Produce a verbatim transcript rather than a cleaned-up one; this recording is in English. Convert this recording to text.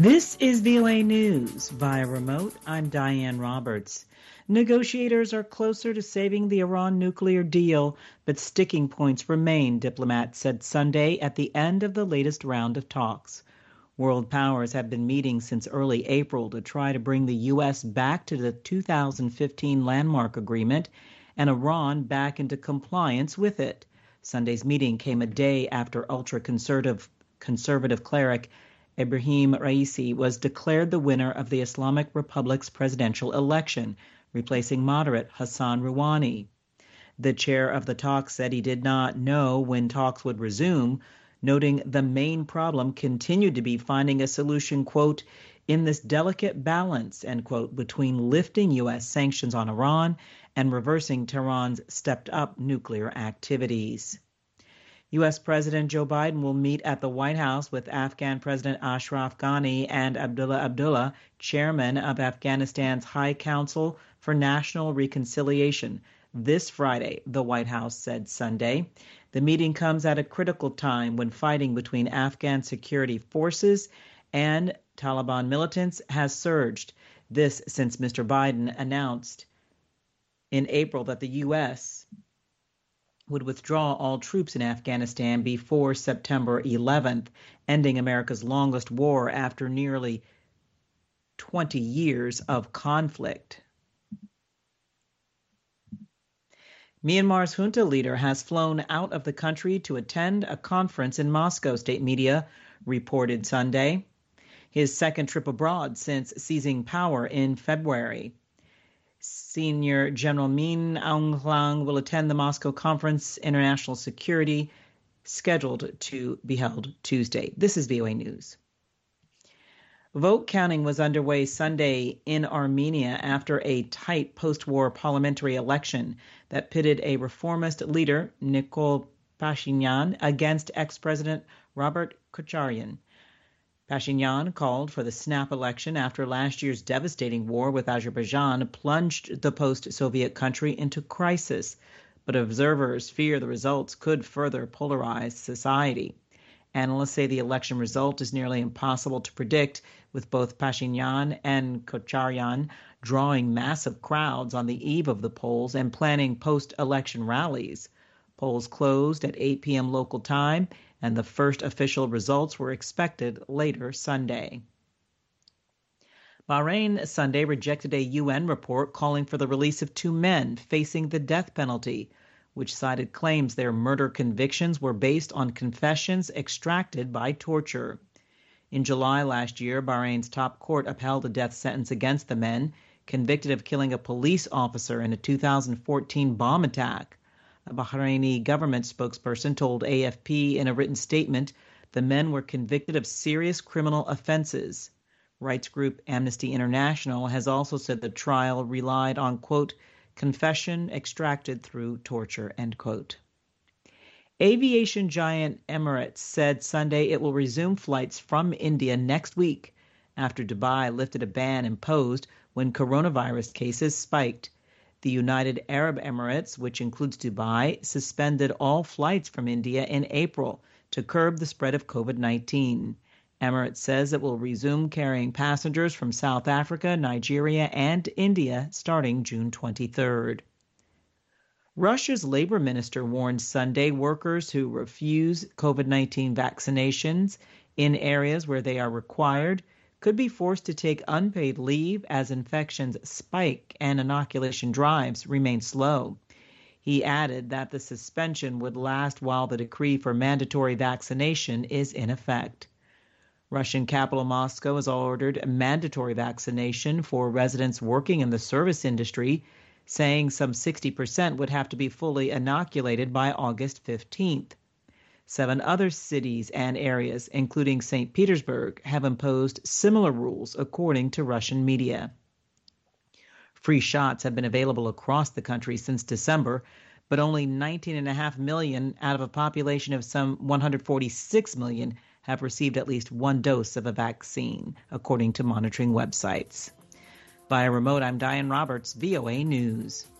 This is V O A News. Via remote, I'm Diane Roberts. Negotiators are closer to saving the Iran nuclear deal, but sticking points remain, diplomats said Sunday at the end of the latest round of talks. World powers have been meeting since early April to try to bring the U S back to the two thousand fifteen landmark agreement and Iran back into compliance with it. Sunday's meeting came a day after ultra-conservative conservative cleric Ebrahim Raisi was declared the winner of the Islamic Republic's presidential election, replacing moderate Hassan Rouhani. The chair of the talks said he did not know when talks would resume, noting the main problem continued to be finding a solution, quote, in this delicate balance, end quote, between lifting U S sanctions on Iran and reversing Tehran's stepped-up nuclear activities. U S. President Joe Biden will meet at the White House with Afghan President Ashraf Ghani and Abdullah Abdullah, chairman of Afghanistan's High Council for National Reconciliation, this Friday, the White House said Sunday. The meeting comes at a critical time when fighting between Afghan security forces and Taliban militants has surged. This since Mister Biden announced in April that the U S would withdraw all troops in Afghanistan before September eleventh, ending America's longest war after nearly twenty years of conflict. Myanmar's junta leader has flown out of the country to attend a conference in Moscow, state media reported Sunday. His second trip abroad since seizing power in February. Senior General Min Aung Hlaing will attend the Moscow Conference International Security, scheduled to be held Tuesday. This is V O A News. Vote counting was underway Sunday in Armenia after a tight post-war parliamentary election that pitted a reformist leader, Nikol Pashinyan, against ex-president Robert Kocharyan. Pashinyan called for the snap election after last year's devastating war with Azerbaijan plunged the post-Soviet country into crisis, but observers fear the results could further polarize society. Analysts say the election result is nearly impossible to predict, with both Pashinyan and Kocharyan drawing massive crowds on the eve of the polls and planning post-election rallies. Polls closed at eight p.m. local time, and the first official results were expected later Sunday. Bahrain Sunday rejected a U N report calling for the release of two men facing the death penalty, which cited claims their murder convictions were based on confessions extracted by torture. In July last year, Bahrain's top court upheld a death sentence against the men, convicted of killing a police officer in a two thousand fourteen bomb attack. A Bahraini government spokesperson told A F P in a written statement the men were convicted of serious criminal offenses. Rights group Amnesty International has also said the trial relied on, quote, confession extracted through torture, end quote. Aviation giant Emirates said Sunday it will resume flights from India next week after Dubai lifted a ban imposed when coronavirus cases spiked. The United Arab Emirates, which includes Dubai, suspended all flights from India in April to curb the spread of COVID nineteen. Emirates says it will resume carrying passengers from South Africa, Nigeria, and India starting June twenty-third. Russia's labor minister warned Sunday workers who refuse COVID nineteen vaccinations in areas where they are required could be forced to take unpaid leave as infections spike and inoculation drives remain slow. He added that the suspension would last while the decree for mandatory vaccination is in effect. Russian capital Moscow has ordered a mandatory vaccination for residents working in the service industry, saying some sixty percent would have to be fully inoculated by August fifteenth. Seven other cities and areas, including Saint Petersburg, have imposed similar rules, according to Russian media. Free shots have been available across the country since December, but only nineteen point five million out of a population of some one hundred forty-six million have received at least one dose of a vaccine, according to monitoring websites. Via remote, I'm Diane Roberts, V O A News.